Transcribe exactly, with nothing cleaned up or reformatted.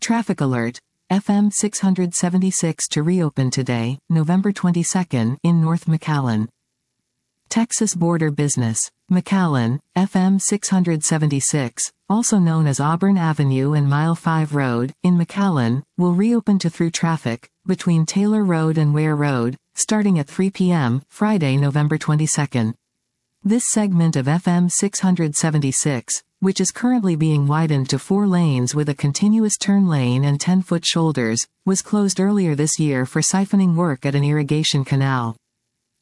Traffic alert. F M six seventy-six to reopen today, November twenty-second, in North McAllen. Texas Border Business. McAllen, F M six seventy-six, also known as Auburn Avenue and Mile five Road, in McAllen, will reopen to through traffic, between Taylor Road and Ware Road, starting at three p m, Friday, November twenty-second. This segment of F M six seventy-six, which is currently being widened to four lanes with a continuous turn lane and ten-foot shoulders, was closed earlier this year for siphoning work at an irrigation canal.